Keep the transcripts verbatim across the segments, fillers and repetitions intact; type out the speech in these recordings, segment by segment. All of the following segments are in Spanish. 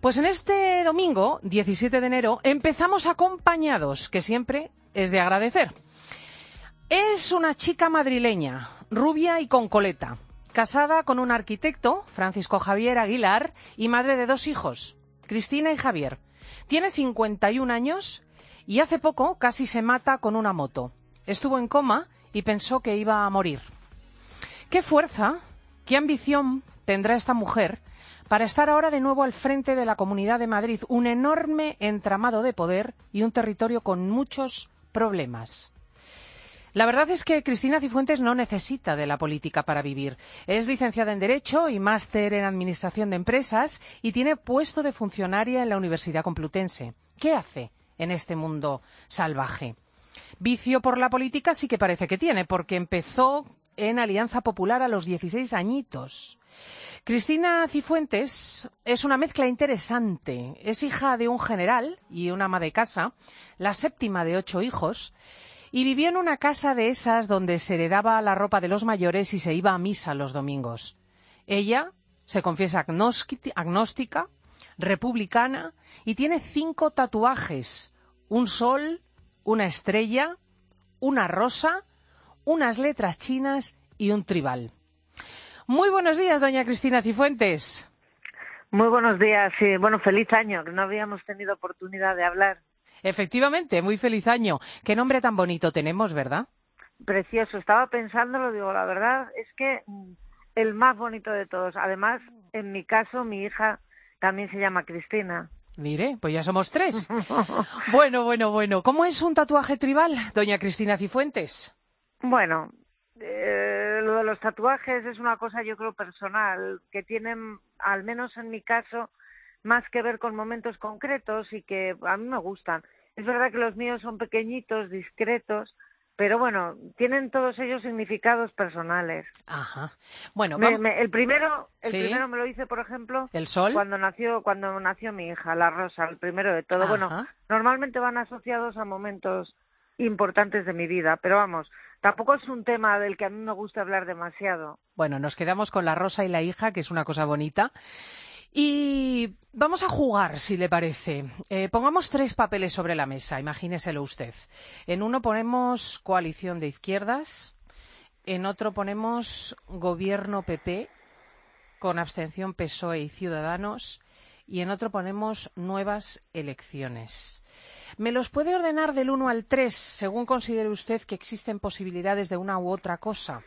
Pues en este domingo, diecisiete de enero, empezamos acompañados, que siempre es de agradecer. Es una chica madrileña, rubia y con coleta, casada con un arquitecto, Francisco Javier Aguilar, y madre de dos hijos, Cristina y Javier. Tiene cincuenta y un años y hace poco casi se mata con una moto. Estuvo en coma y pensó que iba a morir. ¿Qué fuerza, qué ambición tendrá esta mujer para estar ahora de nuevo al frente de la Comunidad de Madrid? Un enorme entramado de poder y un territorio con muchos problemas. La verdad es que Cristina Cifuentes no necesita de la política para vivir. Es licenciada en Derecho y máster en Administración de Empresas y tiene puesto de funcionaria en la Universidad Complutense. ¿Qué hace en este mundo salvaje? Vicio por la política sí que parece que tiene, porque empezó en Alianza Popular a los dieciséis añitos. Cristina Cifuentes es una mezcla interesante. Es hija de un general y una ama de casa, la séptima de ocho hijos, y vivió en una casa de esas donde se heredaba la ropa de los mayores y se iba a misa los domingos. Ella se confiesa agnóstica, republicana y tiene cinco tatuajes: un sol, una estrella, una rosa, unas letras chinas y un tribal. Muy buenos días, doña Cristina Cifuentes. Muy buenos días, sí. Bueno, feliz año, que no habíamos tenido oportunidad de hablar. Efectivamente, muy feliz año. Qué nombre tan bonito tenemos, ¿verdad? Precioso, estaba pensándolo, digo, la verdad es que el más bonito de todos. Además, en mi caso, mi hija también se llama Cristina. Mire, pues ya somos tres. Bueno, bueno, bueno. ¿Cómo es un tatuaje tribal, doña Cristina Cifuentes? Bueno, eh, lo de los tatuajes es una cosa, yo creo, personal, que tienen, al menos en mi caso, más que ver con momentos concretos y que a mí me gustan. Es verdad que los míos son pequeñitos, discretos, pero bueno, tienen todos ellos significados personales. Ajá. Bueno, me, vamos... me, el primero, el ¿Sí? primero me lo hice, por ejemplo, ¿El sol? cuando nació, cuando nació mi hija, la Rosa, el primero de todo. Ajá. Bueno, normalmente van asociados a momentos importantes de mi vida, pero vamos, tampoco es un tema del que a mí me gusta hablar demasiado. Bueno, nos quedamos con la Rosa y la hija, que es una cosa bonita. Y vamos a jugar, si le parece. Eh, pongamos tres papeles sobre la mesa, imagíneselo usted. En uno ponemos coalición de izquierdas, en otro ponemos gobierno P P con abstención P S O E y Ciudadanos, y en otro ponemos nuevas elecciones. ¿Me los puede ordenar del uno al tres, según considere usted que existen posibilidades de una u otra cosa?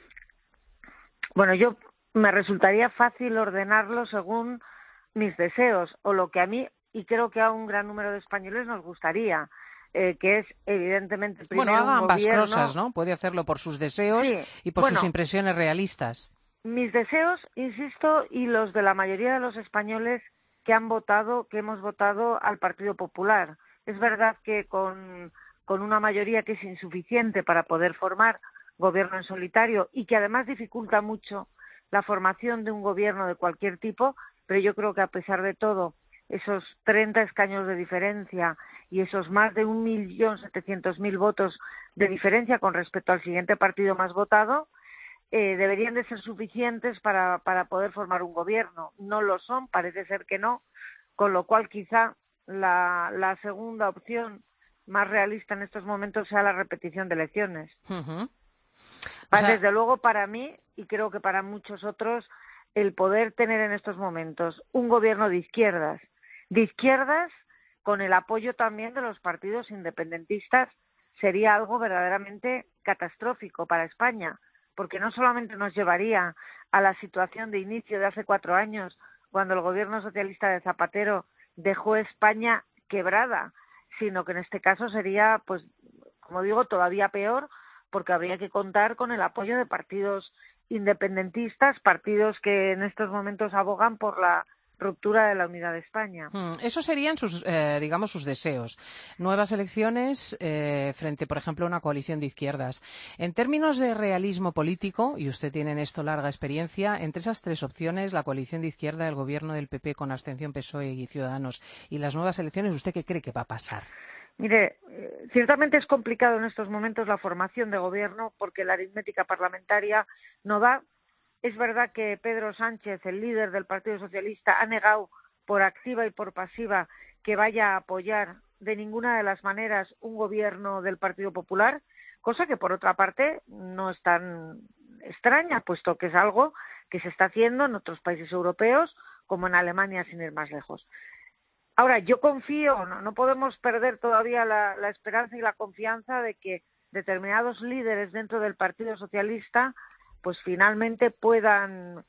Bueno, yo me resultaría fácil ordenarlo según mis deseos, o lo que a mí, y creo que a un gran número de españoles nos gustaría, eh, que es evidentemente primero Bueno, haga un ambas gobierno... cosas, ¿no? Puede hacerlo por sus deseos sí, y por bueno, sus impresiones realistas. Mis deseos, insisto, y los de la mayoría de los españoles que han votado, que hemos votado al Partido Popular. Es verdad que con, con una mayoría que es insuficiente para poder formar gobierno en solitario y que además dificulta mucho la formación de un gobierno de cualquier tipo, pero yo creo que a pesar de todo, esos treinta escaños de diferencia y esos más de un millón setecientos mil votos de diferencia con respecto al siguiente partido más votado, eh, deberían de ser suficientes para, para poder formar un gobierno. No lo son, parece ser que no, con lo cual quizá la, la segunda opción más realista en estos momentos sea la repetición de elecciones. Uh-huh. O sea... Desde luego, para mí, y creo que para muchos otros, el poder tener en estos momentos un gobierno de izquierdas, de izquierdas con el apoyo también de los partidos independentistas, sería algo verdaderamente catastrófico para España, porque no solamente nos llevaría a la situación de inicio de hace cuatro años, cuando el gobierno socialista de Zapatero dejó España quebrada, sino que en este caso sería, pues, como digo, todavía peor, porque habría que contar con el apoyo de partidos independentistas, partidos que en estos momentos abogan por la ruptura de la unidad de España. Hmm, esos serían sus, eh, digamos, sus deseos. Nuevas elecciones eh, frente, por ejemplo, a una coalición de izquierdas. En términos de realismo político, y usted tiene en esto larga experiencia, entre esas tres opciones, la coalición de izquierda, el gobierno del P P con abstención P S O E y Ciudadanos, y las nuevas elecciones, ¿usted qué cree que va a pasar? Mire, eh, ciertamente es complicado en estos momentos la formación de gobierno porque la aritmética parlamentaria no da. Es verdad que Pedro Sánchez, el líder del Partido Socialista, ha negado por activa y por pasiva, que vaya a apoyar de ninguna de las maneras un gobierno del Partido Popular, cosa que por otra parte no es tan extraña, puesto que es algo que se está haciendo en otros países europeos, como en Alemania, sin ir más lejos. Ahora, yo confío, no, no podemos perder todavía la, la esperanza y la confianza de que determinados líderes dentro del Partido Socialista pues finalmente puedan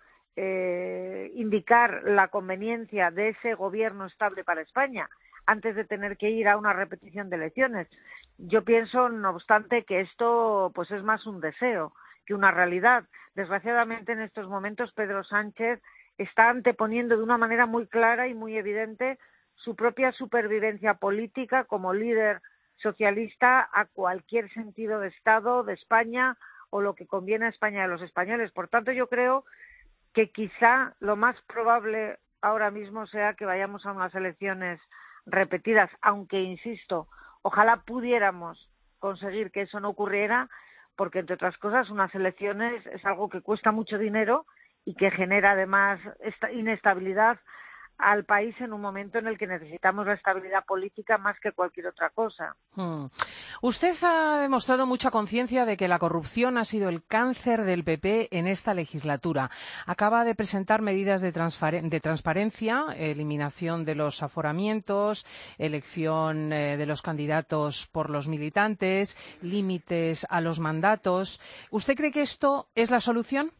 eh, indicar la conveniencia de ese gobierno estable para España antes de tener que ir a una repetición de elecciones. Yo pienso, no obstante, que esto pues es más un deseo que una realidad. Desgraciadamente, en estos momentos, Pedro Sánchez está anteponiendo de una manera muy clara y muy evidente su propia supervivencia política como líder socialista a cualquier sentido de Estado de España o lo que conviene a España y a los españoles. Por tanto, yo creo que quizá lo más probable ahora mismo sea que vayamos a unas elecciones repetidas, aunque, insisto, ojalá pudiéramos conseguir que eso no ocurriera, porque, entre otras cosas, unas elecciones es algo que cuesta mucho dinero y que genera, además, esta inestabilidad al país en un momento en el que necesitamos la estabilidad política más que cualquier otra cosa. Hmm. Usted ha demostrado mucha conciencia de que la corrupción ha sido el cáncer del P P en esta legislatura. Acaba de presentar medidas de, de transparencia, eliminación de los aforamientos, elección eh, de los candidatos por los militantes, límites a los mandatos. ¿Usted cree que esto es la solución?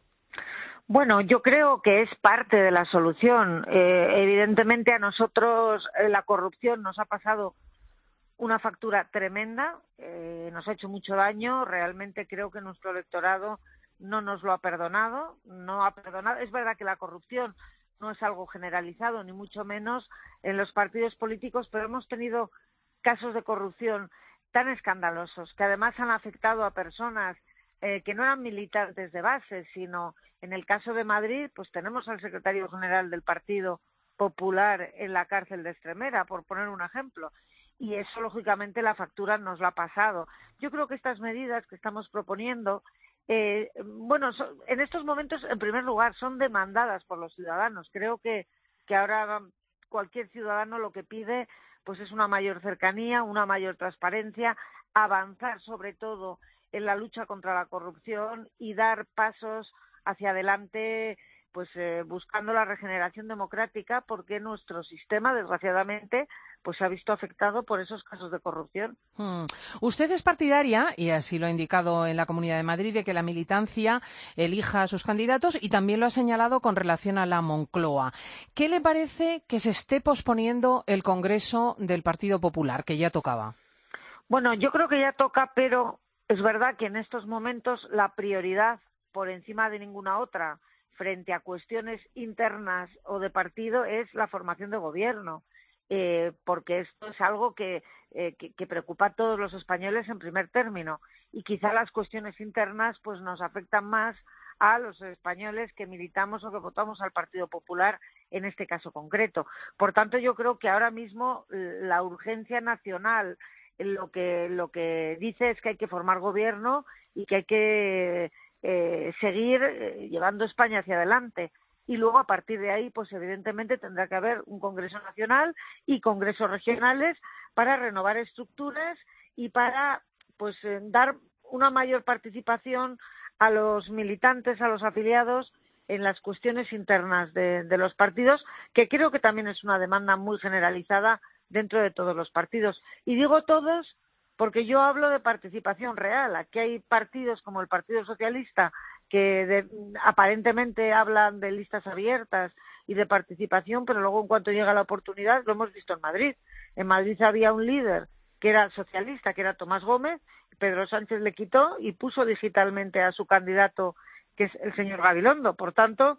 Bueno, yo creo que es parte de la solución. Eh, evidentemente a nosotros eh, la corrupción nos ha pasado una factura tremenda, eh, nos ha hecho mucho daño. Realmente creo que nuestro electorado no nos lo ha perdonado, no ha perdonado. Es verdad que la corrupción no es algo generalizado, ni mucho menos en los partidos políticos, pero hemos tenido casos de corrupción tan escandalosos que además han afectado a personas eh, que no eran militantes de base, sino en el caso de Madrid, pues tenemos al secretario general del Partido Popular en la cárcel de Extremera, por poner un ejemplo. Y eso, lógicamente, la factura nos la ha pasado. Yo creo que estas medidas que estamos proponiendo, eh, bueno, so, en estos momentos, en primer lugar, son demandadas por los ciudadanos. Creo que, que ahora cualquier ciudadano lo que pide pues es una mayor cercanía, una mayor transparencia, avanzar sobre todo en la lucha contra la corrupción y dar pasos hacia adelante, pues eh, buscando la regeneración democrática, porque nuestro sistema, desgraciadamente, pues se ha visto afectado por esos casos de corrupción. Hmm. Usted es partidaria, y así lo ha indicado en la Comunidad de Madrid, de que la militancia elija a sus candidatos, y también lo ha señalado con relación a la Moncloa. ¿Qué le parece que se esté posponiendo el Congreso del Partido Popular, que ya tocaba? Bueno, yo creo que ya toca, pero es verdad que en estos momentos la prioridad, por encima de ninguna otra, frente a cuestiones internas o de partido, es la formación de gobierno, eh, porque esto es algo que, eh, que, que preocupa a todos los españoles en primer término, y quizá las cuestiones internas pues nos afectan más a los españoles que militamos o que votamos al Partido Popular en este caso concreto. Por tanto, yo creo que ahora mismo la urgencia nacional lo que, lo que dice es que hay que formar gobierno y que hay que Eh, seguir eh, llevando España hacia adelante, y luego a partir de ahí pues evidentemente tendrá que haber un Congreso Nacional y congresos regionales para renovar estructuras y para pues eh, dar una mayor participación a los militantes, a los afiliados en las cuestiones internas de, de los partidos, que creo que también es una demanda muy generalizada dentro de todos los partidos. Y digo todos porque yo hablo de participación real. Aquí hay partidos como el Partido Socialista que de, aparentemente hablan de listas abiertas y de participación, pero luego en cuanto llega la oportunidad, lo hemos visto en Madrid. En Madrid había un líder que era socialista, que era Tomás Gómez, Pedro Sánchez le quitó y puso digitalmente a su candidato, que es el señor Gabilondo. Por tanto,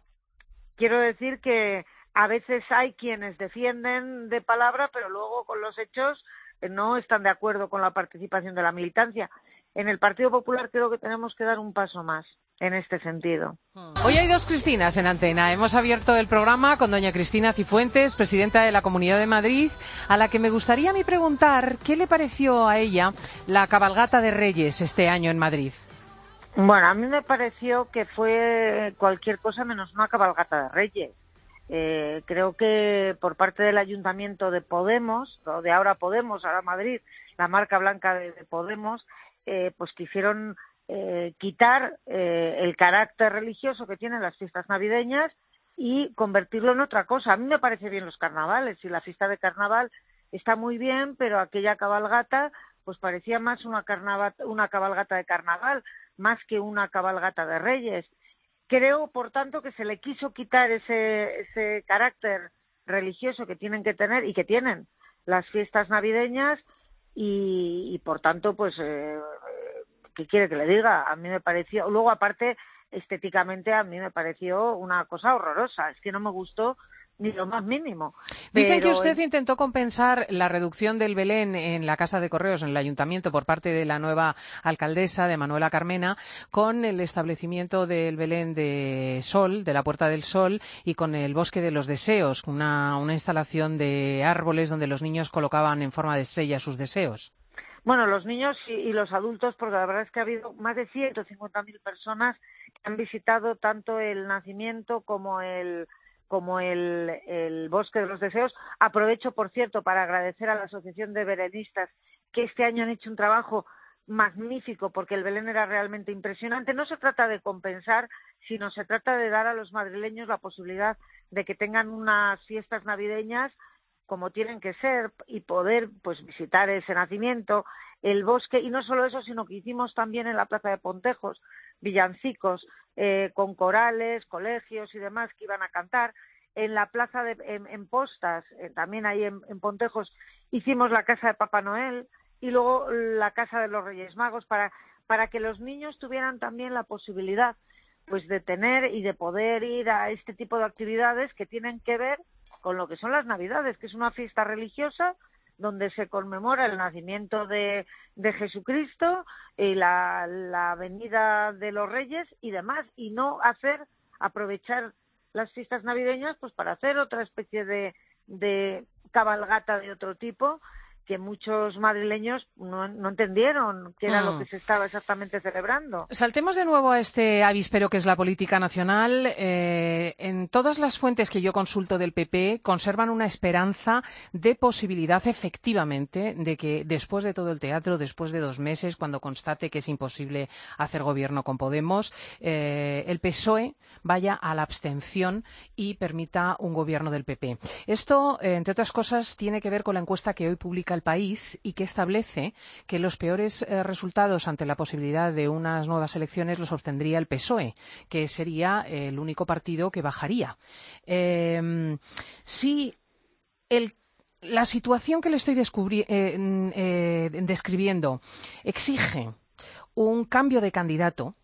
quiero decir que a veces hay quienes defienden de palabra, pero luego con los hechos no están de acuerdo con la participación de la militancia. En el Partido Popular creo que tenemos que dar un paso más en este sentido. Hoy hay dos Cristinas en antena. Hemos abierto el programa con doña Cristina Cifuentes, presidenta de la Comunidad de Madrid, a la que me gustaría a mí preguntar qué le pareció a ella la cabalgata de Reyes este año en Madrid. Bueno, a mí me pareció que fue cualquier cosa menos una cabalgata de Reyes. Eh, creo que por parte del Ayuntamiento de Podemos, o de Ahora Podemos, Ahora Madrid, la marca blanca de, de Podemos, eh, pues quisieron eh, quitar eh, el carácter religioso que tienen las fiestas navideñas y convertirlo en otra cosa. A mí me parece bien los carnavales, y la fiesta de carnaval está muy bien, pero aquella cabalgata pues parecía más una, carnaval, una cabalgata de carnaval, más que una cabalgata de Reyes. Creo, por tanto, que se le quiso quitar ese, ese carácter religioso que tienen que tener y que tienen las fiestas navideñas y, y por tanto, pues, eh, ¿qué quiere que le diga? A mí me pareció, luego aparte, estéticamente a mí me pareció una cosa horrorosa, es que no me gustó ni lo más mínimo. Dicen que Pero usted intentó compensar la reducción del Belén en la Casa de Correos, en el Ayuntamiento, por parte de la nueva alcaldesa, de Manuela Carmena, con el establecimiento del Belén de Sol, de la Puerta del Sol, y con el Bosque de los Deseos, una, una instalación de árboles donde los niños colocaban en forma de estrella sus deseos. Bueno, los niños y, y los adultos, porque la verdad es que ha habido más de ciento cincuenta mil personas que han visitado tanto el nacimiento como el como el, el Bosque de los Deseos. Aprovecho, por cierto, para agradecer a la Asociación de Belenistas que este año han hecho un trabajo magnífico, porque el Belén era realmente impresionante. No se trata de compensar, sino se trata de dar a los madrileños la posibilidad de que tengan unas fiestas navideñas como tienen que ser y poder pues visitar ese nacimiento, el bosque, y no solo eso, sino que hicimos también en la Plaza de Pontejos villancicos eh, con corales, colegios y demás que iban a cantar. En la plaza de en, en Postas, eh, también ahí en, en Pontejos, hicimos la casa de Papá Noel y luego la casa de los Reyes Magos para para que los niños tuvieran también la posibilidad pues de tener y de poder ir a este tipo de actividades que tienen que ver con lo que son las Navidades, que es una fiesta religiosa donde se conmemora el nacimiento de, de Jesucristo y la, la venida de los Reyes y demás, y no hacer, aprovechar las fiestas navideñas pues para hacer otra especie de, de cabalgata de otro tipo, que muchos madrileños no, no entendieron qué era mm. lo que se estaba exactamente celebrando. Saltemos de nuevo a este avispero que es la política nacional. Eh, en todas las fuentes que yo consulto del P P conservan una esperanza de posibilidad, efectivamente, de que después de todo el teatro, después de dos meses, cuando constate que es imposible hacer gobierno con Podemos, eh, el P S O E vaya a la abstención y permita un gobierno del P P. Esto, eh, entre otras cosas, tiene que ver con la encuesta que hoy publica El País y que establece que los peores eh, resultados ante la posibilidad de unas nuevas elecciones los obtendría el P S O E, que sería eh, el único partido que bajaría. Eh, si el la situación que le estoy descubri- eh, eh, describiendo exige un cambio de candidato,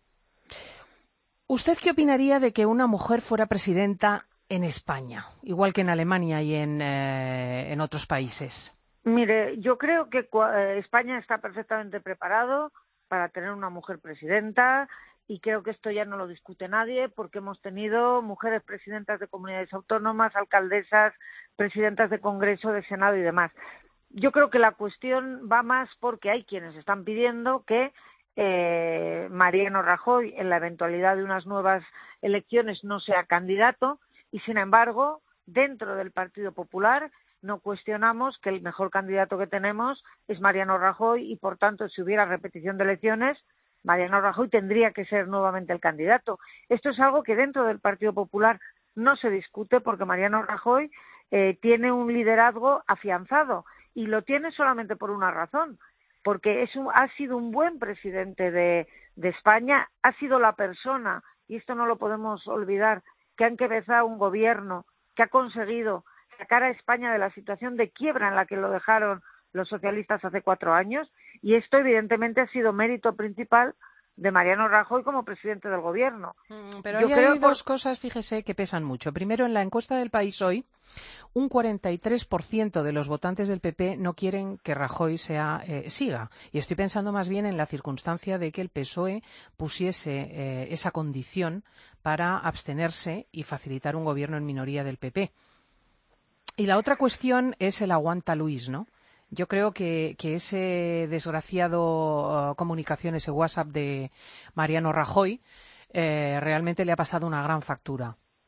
¿usted qué opinaría de que una mujer fuera presidenta en España, igual que en Alemania y en, eh, en otros países? Mire, yo creo que España está perfectamente preparado para tener una mujer presidenta y creo que esto ya no lo discute nadie porque hemos tenido mujeres presidentas de comunidades autónomas, alcaldesas, presidentas de Congreso, de Senado y demás. Yo creo que la cuestión va más porque hay quienes están pidiendo que eh, Mariano Rajoy, en la eventualidad de unas nuevas elecciones, no sea candidato y, sin embargo, dentro del Partido Popular no cuestionamos que el mejor candidato que tenemos es Mariano Rajoy y, por tanto, si hubiera repetición de elecciones, Mariano Rajoy tendría que ser nuevamente el candidato. Esto es algo que dentro del Partido Popular no se discute porque Mariano Rajoy eh, tiene un liderazgo afianzado y lo tiene solamente por una razón, porque es un, ha sido un buen presidente de, de España, ha sido la persona, y esto no lo podemos olvidar, que ha encabezado un gobierno que ha conseguido sacar a España de la situación de quiebra en la que lo dejaron los socialistas hace cuatro años, y esto evidentemente ha sido mérito principal de Mariano Rajoy como presidente del gobierno. Mm, pero ahí hay dos por... cosas, fíjese, que pesan mucho. Primero, en la encuesta del País hoy, un cuarenta y tres por ciento de los votantes del P P no quieren que Rajoy sea, eh, siga. Y estoy pensando más bien en la circunstancia de que el P S O E pusiese eh, esa condición para abstenerse y facilitar un gobierno en minoría del P P. Y la otra cuestión es el aguanta Luis, ¿no? Yo creo que, que ese desgraciado uh, comunicación, ese WhatsApp de Mariano Rajoy, eh, realmente le ha pasado una gran factura.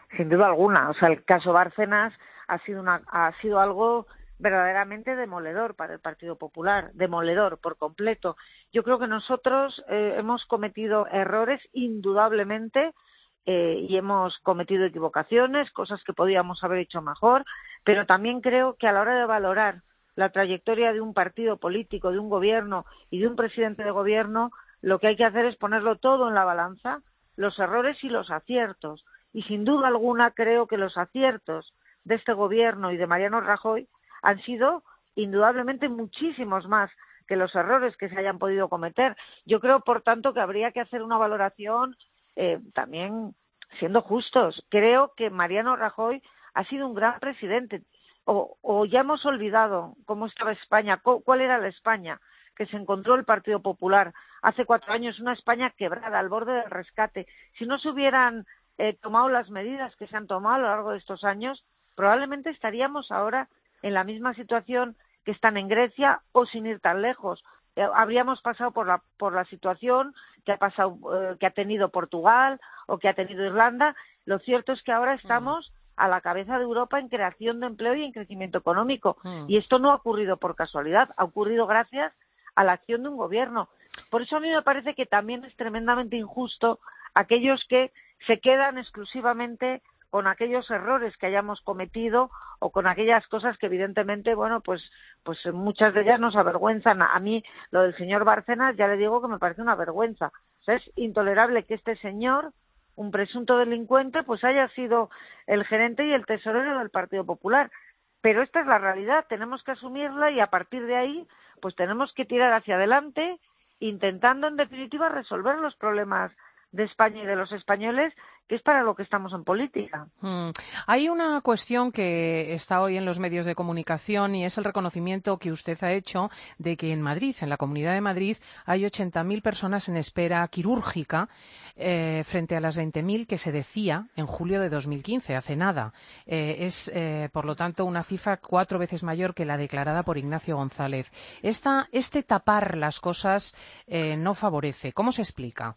sin duda alguna. O sea, el caso Bárcenas ha sido una, ha sido algo verdaderamente demoledor para el Partido Popular, demoledor por completo. Yo creo que nosotros eh, hemos cometido errores indudablemente eh, y hemos cometido equivocaciones, cosas que podíamos haber hecho mejor, pero también creo que a la hora de valorar la trayectoria de un partido político, de un gobierno y de un presidente de gobierno, lo que hay que hacer es ponerlo todo en la balanza, los errores y los aciertos. Y sin duda alguna creo que los aciertos de este gobierno y de Mariano Rajoy han sido indudablemente muchísimos más que los errores que se hayan podido cometer. Yo creo, por tanto, que habría que hacer una valoración eh, también siendo justos. Creo que Mariano Rajoy ha sido un gran presidente. O, o ya hemos olvidado cómo estaba España, cuál era la España que se encontró el Partido Popular hace cuatro años, una España quebrada, al borde del rescate. Si no se hubieran eh, tomado las medidas que se han tomado a lo largo de estos años, probablemente estaríamos ahora en la misma situación que están en Grecia o sin ir tan lejos. Eh, habríamos pasado por la por la situación que ha pasado eh, que ha tenido Portugal o que ha tenido Irlanda. Lo cierto es que ahora estamos a la cabeza de Europa en creación de empleo y en crecimiento económico. Mm. Y esto no ha ocurrido por casualidad, ha ocurrido gracias a la acción de un gobierno. Por eso a mí me parece que también es tremendamente injusto aquellos que se quedan exclusivamente con aquellos errores que hayamos cometido o con aquellas cosas que evidentemente, bueno, pues pues muchas de ellas nos avergüenzan. A mí lo del señor Bárcenas ya le digo que me parece una vergüenza. O sea, es intolerable que este señor, un presunto delincuente, pues haya sido el gerente y el tesorero del Partido Popular. Pero esta es la realidad, tenemos que asumirla y a partir de ahí, pues tenemos que tirar hacia adelante, intentando en definitiva resolver los problemas de España y de los españoles, que es para lo que estamos en política. Mm. Hay una cuestión que está hoy en los medios de comunicación y es el reconocimiento que usted ha hecho de que en Madrid, en la Comunidad de Madrid, hay ochenta mil personas en espera quirúrgica eh, frente a las veinte mil que se decía en julio de dos mil quince, hace nada. Eh, es, eh, por lo tanto, una cifra cuatro veces mayor que la declarada por Ignacio González. Esta, este tapar las cosas eh, no favorece. ¿Cómo se explica?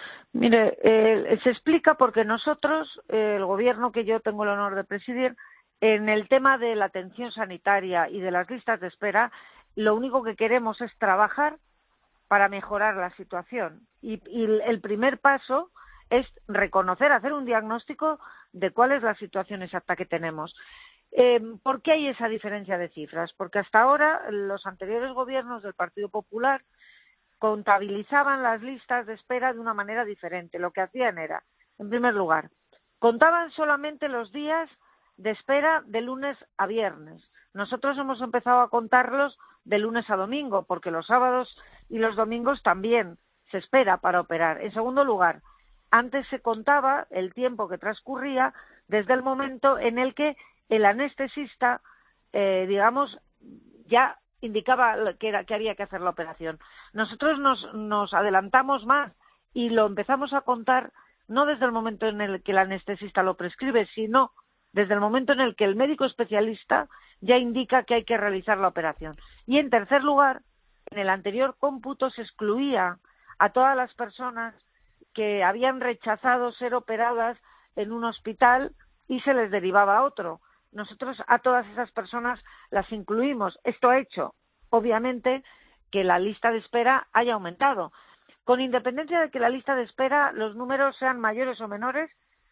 Mire, eh, se explica porque nosotros, eh, el gobierno que yo tengo el honor de presidir, en el tema de la atención sanitaria y de las listas de espera, lo único que queremos es trabajar para mejorar la situación. Y, y el primer paso es reconocer, hacer un diagnóstico de cuál es la situación exacta que tenemos. Eh, ¿Por qué hay esa diferencia de cifras? Porque hasta ahora los anteriores gobiernos del Partido Popular contabilizaban las listas de espera de una manera diferente. Lo que hacían era, en primer lugar, contaban solamente los días de espera de lunes a viernes. Nosotros hemos empezado a contarlos de lunes a domingo, porque los sábados y los domingos también se espera para operar. En segundo lugar, antes se contaba el tiempo que transcurría desde el momento en el que el anestesista, eh, digamos, ya indicaba que, era, que había que hacer la operación. Nosotros nos, nos adelantamos más y lo empezamos a contar no desde el momento en el que el anestesista lo prescribe, sino desde el momento en el que el médico especialista ya indica que hay que realizar la operación. Y en tercer lugar, en el anterior cómputo se excluía a todas las personas que habían rechazado ser operadas en un hospital y se les derivaba a otro. Nosotros a todas esas personas las incluimos. Esto ha hecho, obviamente, que la lista de espera haya aumentado. Con independencia de que la lista de espera, los números sean mayores o menores,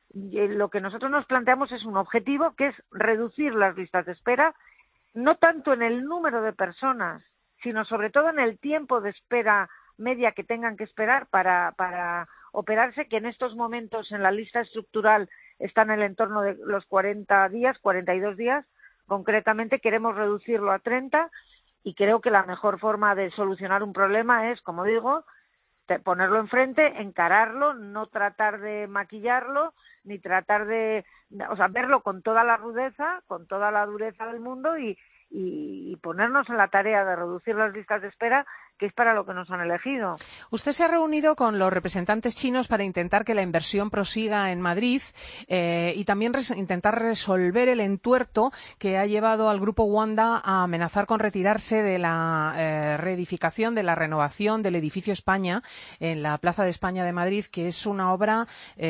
lo que nosotros nos planteamos es un objetivo, que es reducir las listas de espera, no tanto en el número de personas, sino sobre todo en el tiempo de espera media que tengan que esperar para, para operarse, que en estos momentos en la lista estructural está en el entorno de los cuarenta días, cuarenta y dos días. Concretamente queremos reducirlo a treinta y creo que la mejor forma de solucionar un problema es, como digo, ponerlo enfrente, encararlo, no tratar de maquillarlo, ni tratar de, o sea, verlo con toda la rudeza, con toda la dureza del mundo y, y, y ponernos en la tarea de reducir las listas de espera, que es para lo que nos han elegido. Usted se ha reunido con los representantes chinos para intentar que la inversión prosiga en Madrid eh, y también res- intentar resolver el entuerto que ha llevado al Grupo Wanda a amenazar con retirarse de la eh, reedificación, de la renovación del edificio España en la Plaza de España de Madrid, que es una obra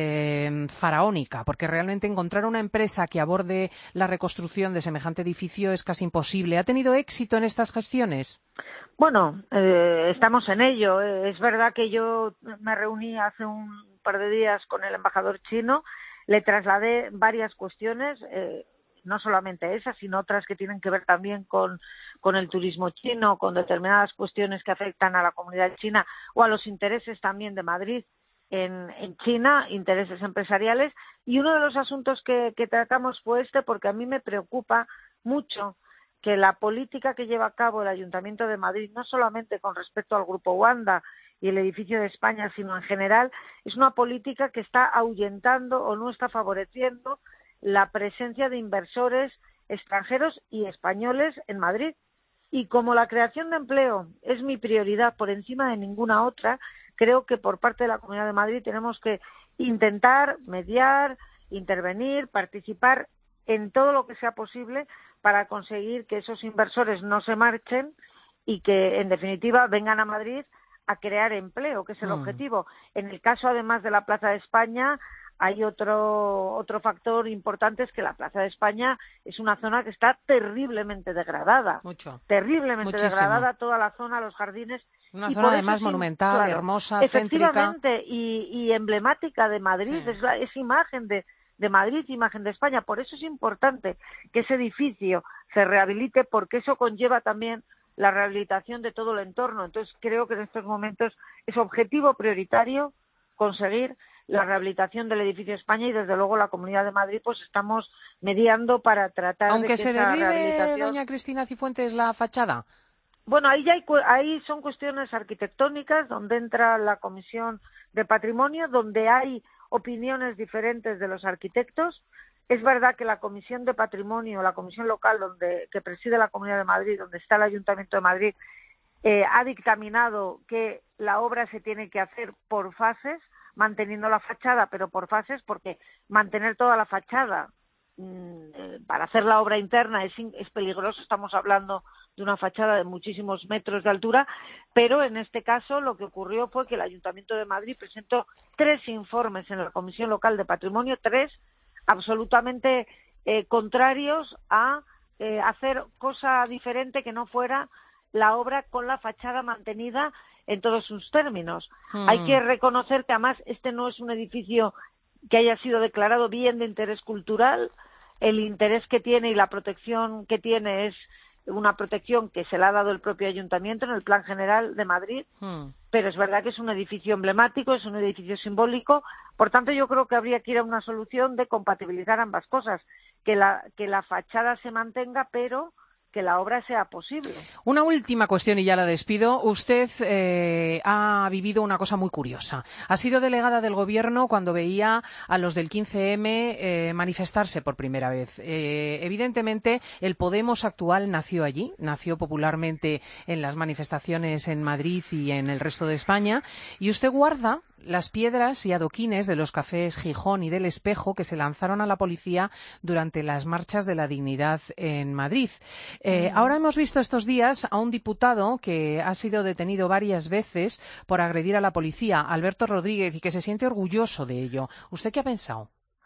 eh, faraónica, porque realmente encontrar una empresa que aborde la reconstrucción de semejante edificio es casi imposible. ¿Ha tenido éxito en estas gestiones? Bueno, eh, estamos en ello. Es verdad que yo me reuní hace un par de días con el embajador chino, le trasladé varias cuestiones, eh, no solamente esas, sino otras que tienen que ver también con, con el turismo chino, con determinadas cuestiones que afectan a la comunidad china o a los intereses también de Madrid en, en China, intereses empresariales. Y uno de los asuntos que, que tratamos fue este, porque a mí me preocupa mucho que la política que lleva a cabo el Ayuntamiento de Madrid, no solamente con respecto al Grupo Wanda y el edificio de España, sino en general, es una política que está ahuyentando o no está favoreciendo la presencia de inversores extranjeros y españoles en Madrid. Y como la creación de empleo es mi prioridad por encima de ninguna otra, creo que por parte de la Comunidad de Madrid tenemos que intentar mediar, intervenir, participar en todo lo que sea posible para conseguir que esos inversores no se marchen y que, en definitiva, vengan a Madrid a crear empleo, que es el Mm. objetivo. En el caso, además de la Plaza de España, hay otro otro factor importante, es que la Plaza de España es una zona que está terriblemente degradada. Mucho. Terriblemente Muchísimo. degradada toda la zona, los jardines. Una Y zona por eso además sí, monumental, claro, hermosa, céntrica. efectivamente, y, y emblemática de Madrid, Sí. es, la, es imagen de, de Madrid, imagen de España. Por eso es importante que ese edificio se rehabilite, porque eso conlleva también la rehabilitación de todo el entorno. Entonces creo que en estos momentos es objetivo prioritario conseguir la rehabilitación del edificio España, y desde luego la Comunidad de Madrid pues estamos mediando para tratar Aunque de que se esa derribe, rehabilitación. doña Cristina Cifuentes, la fachada. Bueno, ahí ya hay, cu- ahí son cuestiones arquitectónicas, donde entra la Comisión de Patrimonio, donde hay opiniones diferentes de los arquitectos. Es verdad que la Comisión de Patrimonio, la Comisión local donde que preside la Comunidad de Madrid, donde está el Ayuntamiento de Madrid, eh, ha dictaminado que la obra se tiene que hacer por fases, manteniendo la fachada, pero por fases, porque mantener toda la fachada mmm, eh, para hacer la obra interna es, es peligroso. Estamos hablando de una fachada de muchísimos metros de altura, pero en este caso lo que ocurrió fue que el Ayuntamiento de Madrid presentó tres informes en la Comisión Local de Patrimonio, tres absolutamente eh, contrarios a eh, hacer cosa diferente que no fuera la obra con la fachada mantenida en todos sus términos. Mm. Hay que reconocer que además este no es un edificio que haya sido declarado bien de interés cultural. El interés que tiene y la protección que tiene es una protección que se le ha dado el propio Ayuntamiento en el Plan General de Madrid, Mm. pero es verdad que es un edificio emblemático, es un edificio simbólico. Por tanto, yo creo que habría que ir a una solución de compatibilizar ambas cosas, que la, que la fachada se mantenga, pero que la obra sea posible. Una última cuestión y ya la despido. Usted eh, ha vivido una cosa muy curiosa. Ha sido delegada del Gobierno cuando veía a los del quince eme eh, manifestarse por primera vez. Eh, evidentemente, el Podemos actual nació allí, nació popularmente en las manifestaciones en Madrid y en el resto de España, y usted guarda las piedras y adoquines de los cafés Gijón y del Espejo que se lanzaron a la policía durante las marchas de la dignidad en Madrid. Eh, Mm. Ahora hemos visto estos días a un diputado que ha sido detenido varias veces por agredir a la policía, Alberto Rodríguez, y que se siente orgulloso de ello. ¿Usted qué ha pensado?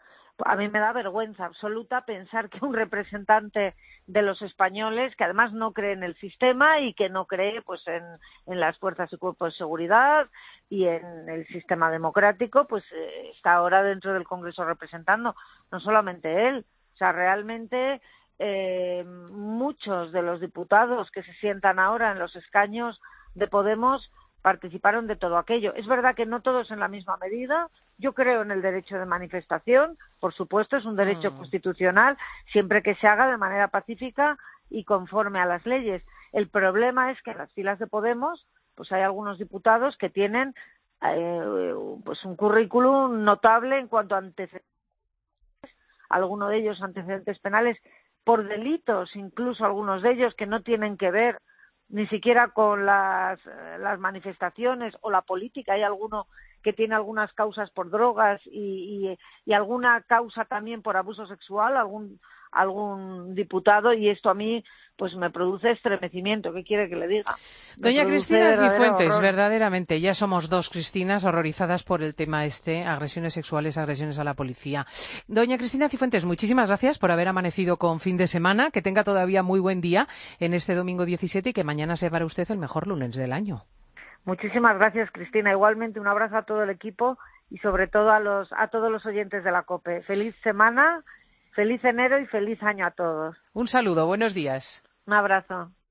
A mí me da vergüenza absoluta pensar que un representante de los españoles, que además no cree en el sistema y que no cree pues en, en las fuerzas y cuerpos de seguridad y en el sistema democrático, pues eh, está ahora dentro del Congreso representando. No solamente él, o sea, realmente eh, muchos de los diputados que se sientan ahora en los escaños de Podemos participaron de todo aquello. Es verdad que no todos en la misma medida. Yo creo en el derecho de manifestación, por supuesto, es un derecho Mm. constitucional, siempre que se haga de manera pacífica y conforme a las leyes. El problema es que en las filas de Podemos pues hay algunos diputados que tienen eh, pues un currículum notable en cuanto a antecedentes, alguno de ellos antecedentes penales por delitos, incluso algunos de ellos que no tienen que ver ni siquiera con las, las manifestaciones o la política. Hay alguno que tiene algunas causas por drogas y, y, y alguna causa también por abuso sexual, algún algún diputado, y esto a mí pues me produce estremecimiento. ¿Qué quiere que le diga? Me Doña Cristina verdadero Cifuentes, horror. verdaderamente, ya somos dos Cristinas horrorizadas por el tema este, agresiones sexuales, agresiones a la policía. Doña Cristina Cifuentes, muchísimas gracias por haber amanecido con fin de semana, que tenga todavía muy buen día en este domingo diecisiete y que mañana sea para usted el mejor lunes del año. Muchísimas gracias, Cristina. Igualmente, un abrazo a todo el equipo y sobre todo a los a todos los oyentes de la COPE. Feliz semana, feliz enero y feliz año a todos. Un saludo, buenos días. Un abrazo.